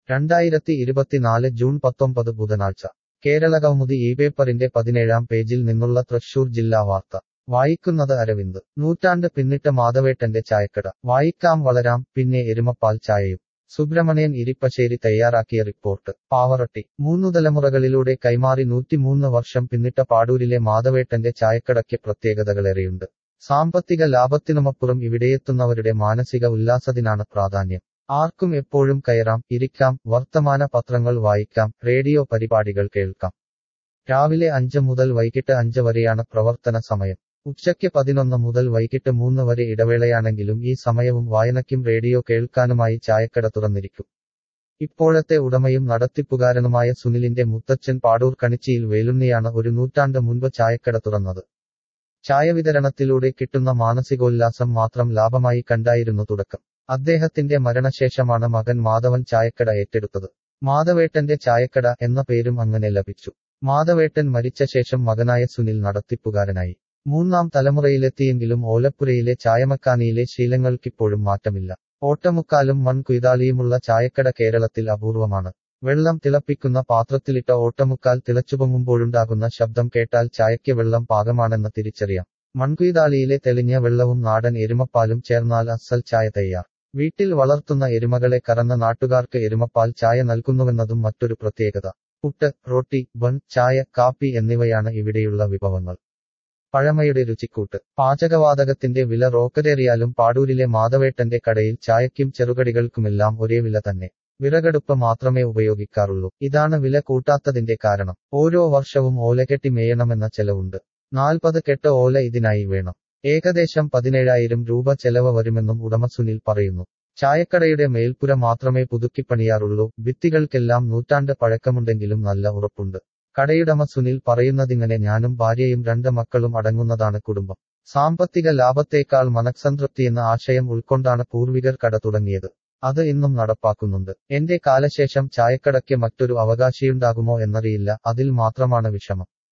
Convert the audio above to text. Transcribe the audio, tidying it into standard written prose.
2024 June 19 ബുധനാഴ്ച കേരളകൗമുദി ഈ പേപ്പറിന്റെ 17-ാം പേജിൽ നിന്നുള്ള തൃശൂർ ജില്ലാ വാർത്ത വായിക്കുന്നത് അരവിന്ദ്. നൂറ്റാണ്ട് പിന്നിട്ട മാധവേട്ടന്റെ ചായക്കട. വായിക്കാം. വളരാം പിന്നെ എരുമപ്പാൽ ചായയും. സുബ്രഹ്മണ്യൻ ഇരിപ്പശ്ശേരി തയ്യാറാക്കിയ റിപ്പോർട്ട്. പാവറട്ടി. 3 തലമുറകളിലൂടെ കൈമാറി 103 വർഷം പിന്നിട്ട പാടൂരിലെ മാധവേട്ടന്റെ ചായക്കടയ്ക്ക് പ്രത്യേകതകളേറെയുണ്ട്. സാമ്പത്തിക ലാഭത്തിനുമപ്പുറം ഇവിടെയെത്തുന്നവരുടെ മാനസിക ഉല്ലാസത്തിനാണ് പ്രാധാന്യം. ആർക്കും എപ്പോഴും കയറാം, ഇരിക്കാം, വർത്തമാന പത്രങ്ങൾ വായിക്കാം, റേഡിയോ പരിപാടികൾ കേൾക്കാം. രാവിലെ 5 മുതൽ വൈകിട്ട് 5 വരെയാണ് പ്രവർത്തന സമയം. ഉച്ചയ്ക്ക് 11 മുതൽ വൈകിട്ട് 3 വരെ ഇടവേളയാണെങ്കിലും ഈ സമയവും വായനയ്ക്കും റേഡിയോ കേൾക്കാനുമായി ചായക്കട തുറന്നിരിക്കും. ഇപ്പോഴത്തെ ഉടമയും നടത്തിപ്പുകാരനുമായ സുനിലിന്റെ മുത്തച്ഛൻ പാടൂർ കണിച്ചിയിൽ വേലുണ്ണിയാണ് ഒരു നൂറ്റാണ്ട് മുൻപ് ചായക്കട തുറന്നത്. ചായ വിതരണത്തിലൂടെ കിട്ടുന്ന മാനസികോല്ലാസം മാത്രം ലാഭമായി കണ്ടായിരുന്നു തുടക്കം. അദ്ദേഹത്തിന്റെ മരണശേഷമാണ് മകൻ മാധവൻ ചായക്കട ഏറ്റെടുത്തത്. മാധവേട്ടന്റെ ചായക്കട എന്ന പേരും അങ്ങനെ ലഭിച്ചു. മാധവേട്ടൻ മരിച്ച ശേഷം മകനായ സുനിൽ നടത്തിപ്പുകാരനായി. 3-ാം തലമുറയിലെത്തിയെങ്കിലും ഓലപ്പുരയിലെ ചായമക്കാനിയിലെ ശീലങ്ങൾക്കിപ്പോഴും മാറ്റമില്ല. ഓട്ടമുക്കാലും മൺകുയ്താളിയുമുള്ള ചായക്കട കേരളത്തിൽ അപൂർവമാണ്. വെള്ളം തിളപ്പിക്കുന്ന പാത്രത്തിലിട്ട ഓട്ടമുക്കാൽ തിളച്ചുപൊങ്ങുമ്പോഴുണ്ടാകുന്ന ശബ്ദം കേട്ടാൽ ചായയ്ക്ക് വെള്ളം പാകമാണെന്ന് തിരിച്ചറിയാം. മൺകുയ്താളിയിലെ തെളിഞ്ഞ വെള്ളവും നാടൻ എരുമപ്പാലും ചേർന്നാൽ അസ്സൽ ചായ തയ്യാർ. വീട്ടിൽ വളർത്തുന്ന എരുമകളെ കറന്ന നാട്ടുകാർക്ക് എരുമപ്പാൽ ചായ നൽകുന്നുവെന്നതും മറ്റൊരു പ്രത്യേകത. പുട്ട്, റൊട്ടി, ബൺ, ചായ, കാപ്പി എന്നിവയാണ് ഇവിടെയുള്ള വിഭവങ്ങൾ. പഴമയുടെ രുചിക്കൂട്ട്. പാചകവാതകത്തിന്റെ വില റോക്കറ്റേറിയാലും പാടൂരിലെ മാധവേട്ടന്റെ കടയിൽ ചായയ്ക്കും ചെറുകടികൾക്കുമെല്ലാം ഒരേ വില തന്നെ. വിറകടുപ്പ് മാത്രമേ ഉപയോഗിക്കാറുള്ളൂ. ഇതാണ് വില കൂട്ടാത്തതിന്റെ കാരണം. ഓരോ വർഷവും ഓലകെട്ടി മേയണമെന്ന ചെലവുണ്ട്. 40 കെട്ട് ഓല ഇതിനായി വേണം. ഏകദേശം 17,000 രൂപ ചെലവ് വരുമെന്നും ഉടമ സുനിൽ പറയുന്നു. ചായക്കടയുടെ മേൽപ്പുര മാത്രമേ പുതുക്കിപ്പണിയാറുള്ളൂ. ഭിത്തികൾക്കെല്ലാം നൂറ്റാണ്ട് പഴക്കമുണ്ടെങ്കിലും നല്ല ഉറപ്പുണ്ട്. കടയുടമ സുനിൽ പറയുന്നതിങ്ങനെ ഞാനും ഭാര്യയും 2 മക്കളും അടങ്ങുന്നതാണ് കുടുംബം. സാമ്പത്തിക ലാഭത്തേക്കാൾ മനഃസംതൃപ്തിയെന്ന ആശയം ഉൾക്കൊണ്ടാണ് പൂർവികർ കട തുടങ്ങിയത്. അത് ഇന്നും നടപ്പാക്കുന്നുണ്ട്. എന്റെ കാലശേഷം ചായക്കടയ്ക്ക് മറ്റൊരു അവകാശിയുണ്ടാകുമോ എന്നറിയില്ല. അതിൽ മാത്രമാണ് വിഷമം.